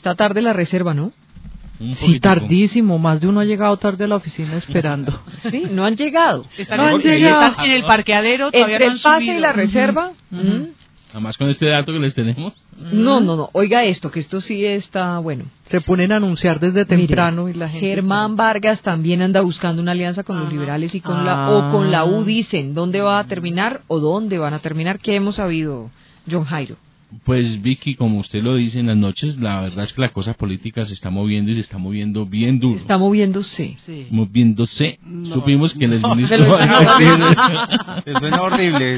Está tarde la reserva, ¿no? Sí, tardísimo, más de uno ha llegado tarde a la oficina esperando. Sí, no han llegado. Están en el parqueadero, todavía entre no han el pase subido. y la reserva. Además con este dato que les tenemos. No, oiga esto, que esto sí está bueno. Se ponen a anunciar desde temprano. Mire, y la gente Germán Vargas también anda buscando una alianza con los liberales y con la U, dicen. ¿Dónde va a terminar o dónde van a terminar? ¿Qué hemos sabido, John Jairo? Pues Vicky, como usted lo dice en las noches, la verdad es que la cosa política se está moviendo y se está moviendo bien duro. Está moviéndose. Sí. Moviéndose. No, supimos que el exministro... Eso suena horrible.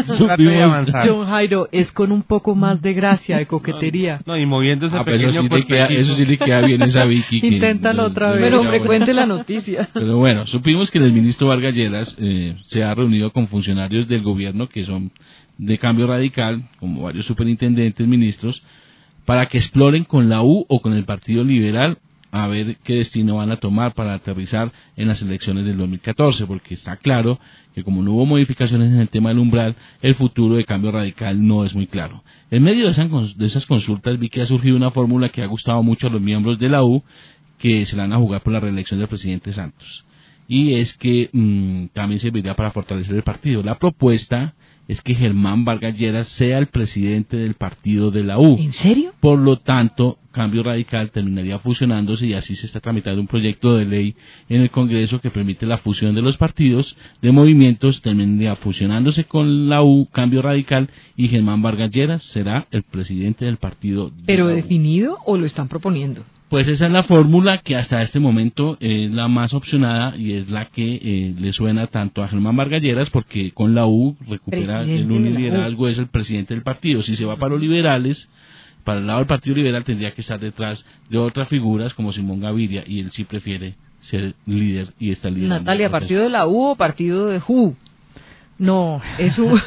John Jairo es con un poco más de gracia, de coquetería. No, y moviéndose pequeño eso sí le queda bien esa Vicky. Inténtalo otra vez. Pero frecuente la noticia. Pero bueno, supimos que el ministro Vargas Lleras se ha reunido con funcionarios del gobierno que son de Cambio Radical, como varios superintendentes, ministros, para que exploren con la U o con el Partido Liberal a ver qué destino van a tomar para aterrizar en las elecciones del 2014, porque está claro que como no hubo modificaciones en el tema del umbral, el futuro de Cambio Radical no es muy claro. En medio de esas consultas vi que ha surgido una fórmula que ha gustado mucho a los miembros de la U, que se la van a jugar por la reelección del presidente Santos. Y es que también serviría para fortalecer el partido. La propuesta es que Germán Vargas Lleras sea el presidente del partido de la U. ¿En serio? Por lo tanto, Cambio Radical terminaría fusionándose y así se está tramitando un proyecto de ley en el Congreso que permite la fusión de los partidos de movimientos, terminaría fusionándose con la U, Cambio Radical, y Germán Vargas Lleras será el presidente del partido de ¿Pero la U. definido o lo están proponiendo? Pues esa es la fórmula que hasta este momento es la más opcionada y es la que le suena tanto a Germán Vargas Lleras, porque con la U recupera el uniliderazgo, es el presidente del partido. Si se va para los liberales, para el lado del Partido Liberal tendría que estar detrás de otras figuras como Simón Gaviria, y él sí prefiere ser líder y está liderando. Natalia, ¿partido de la U o partido de JU? No, es un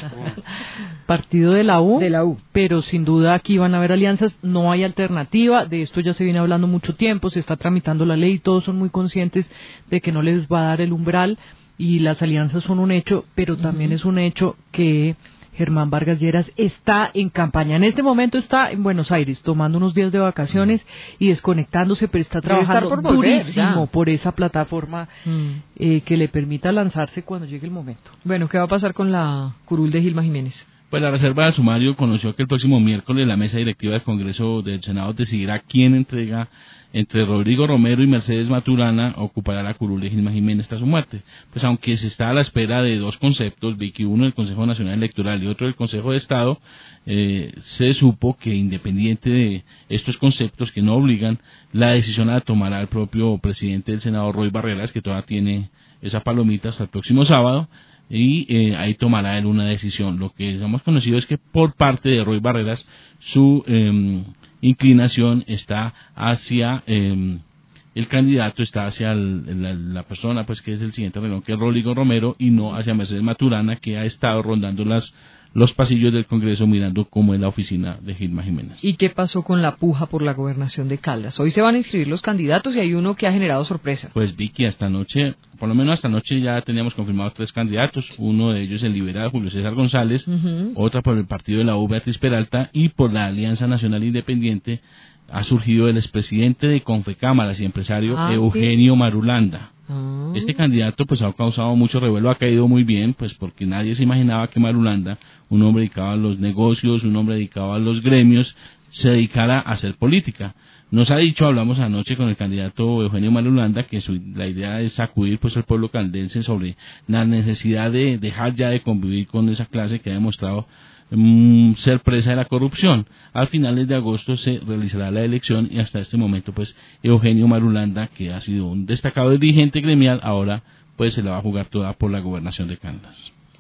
partido de la U, de la U, pero sin duda aquí van a haber alianzas, no hay alternativa, de esto ya se viene hablando mucho tiempo, se está tramitando la ley, todos son muy conscientes de que no les va a dar el umbral y las alianzas son un hecho, pero también es un hecho que Germán Vargas Lleras está en campaña. En este momento está en Buenos Aires, tomando unos días de vacaciones y desconectándose, pero está trabajando durísimo por esa plataforma que le permita lanzarse cuando llegue el momento. Bueno, ¿qué va a pasar con la curul de Gilma Jiménez? Pues la Reserva de Sumario conoció que el próximo miércoles la mesa directiva del Congreso del Senado decidirá quién entrega entre Rodrigo Romero y Mercedes Maturana ocupará la curul de Gilma Jiménez hasta su muerte. Pues aunque se está a la espera de dos conceptos, Vicky, uno del Consejo Nacional Electoral y otro del Consejo de Estado, se supo que independiente de estos conceptos que no obligan, la decisión la tomará el propio presidente del Senado, Roy Barreras, que todavía tiene esa palomita hasta el próximo sábado, y ahí tomará él una decisión. Lo que hemos conocido es que por parte de Roy Barreras su inclinación está hacia el candidato, está hacia la persona pues que es el siguiente renglón, que es Rodrigo Romero, y no hacia Mercedes Maturana, que ha estado rondando los pasillos del Congreso mirando cómo es la oficina de Gilma Jiménez. ¿Y qué pasó con la puja por la gobernación de Caldas? Hoy se van a inscribir los candidatos y hay uno que ha generado sorpresa. Pues Vicky, hasta anoche, por lo menos hasta anoche ya teníamos confirmados 3 candidatos, uno de ellos el liberal Julio César González, otra por el partido de la U, Beatriz Peralta, y por la Alianza Nacional Independiente ha surgido el expresidente de Confecámaras y empresario Eugenio Marulanda. Este candidato pues ha causado mucho revuelo, ha caído muy bien, pues porque nadie se imaginaba que Marulanda, un hombre dedicado a los negocios, un hombre dedicado a los gremios, se dedicara a hacer política. Nos ha dicho, hablamos anoche con el candidato Eugenio Marulanda, que la idea es sacudir pues al pueblo caldense sobre la necesidad de dejar ya de convivir con esa clase que ha demostrado ser presa de la corrupción. Al finales de agosto se realizará la elección y hasta este momento pues Eugenio Marulanda, que ha sido un destacado dirigente gremial, ahora pues se la va a jugar toda por la gobernación de Caldas.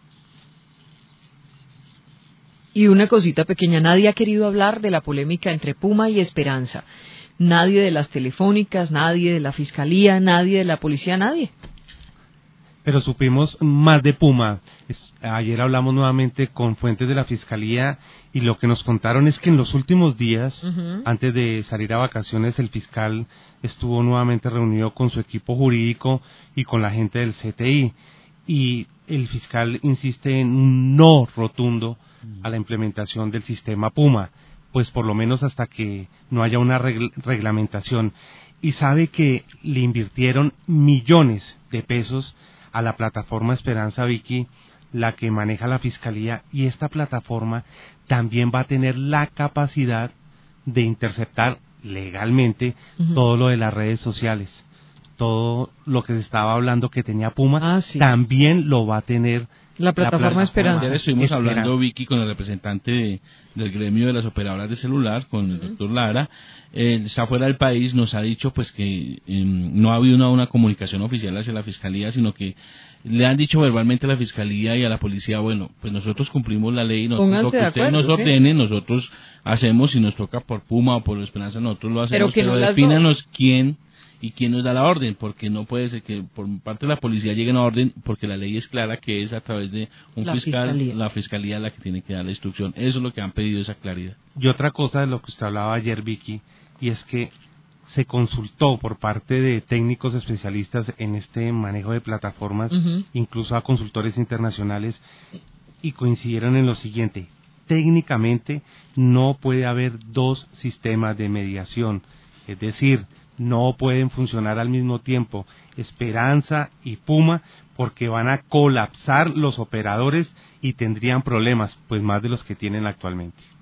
Y una cosita pequeña, nadie ha querido hablar de la polémica entre Puma y Esperanza. Nadie de las telefónicas, nadie de la fiscalía, nadie de la policía, nadie. Pero supimos más de Puma. Ayer hablamos nuevamente con fuentes de la Fiscalía y lo que nos contaron es que en los últimos días, antes de salir a vacaciones, el fiscal estuvo nuevamente reunido con su equipo jurídico y con la gente del CTI. Y el fiscal insiste en un no rotundo a la implementación del sistema Puma. pues por lo menos hasta que no haya una reglamentación. Y sabe que le invirtieron millones de pesos a la plataforma Esperanza, Vicky, la que maneja la Fiscalía, y esta plataforma también va a tener la capacidad de interceptar legalmente todo lo de las redes sociales. Todo lo que se estaba hablando que tenía Puma, también lo va a tener la plataforma Esperanza. Ayer estuvimos hablando, Vicky, con el representante del gremio de las operadoras de celular, con el doctor Lara. Está fuera del país, nos ha dicho pues que no ha habido una comunicación oficial hacia la Fiscalía, sino que le han dicho verbalmente a la Fiscalía y a la Policía, bueno, pues nosotros cumplimos la ley, nosotros, lo que ustedes nos ordenen, nosotros hacemos, si nos toca por Puma o por Esperanza, nosotros lo hacemos, pero defínanos quién y quién nos da la orden, porque no puede ser que por parte de la policía llegue una orden, porque la ley es clara que es a través de un fiscal, la fiscalía la que tiene que dar la instrucción. Eso es lo que han pedido, esa claridad. Y otra cosa de lo que usted hablaba ayer, Vicky, y es que se consultó por parte de técnicos especialistas en este manejo de plataformas, incluso a consultores internacionales, y coincidieron en lo siguiente: técnicamente no puede haber dos sistemas de mediación, es decir, no pueden funcionar al mismo tiempo Esperanza y Puma, porque van a colapsar los operadores y tendrían problemas, pues más de los que tienen actualmente.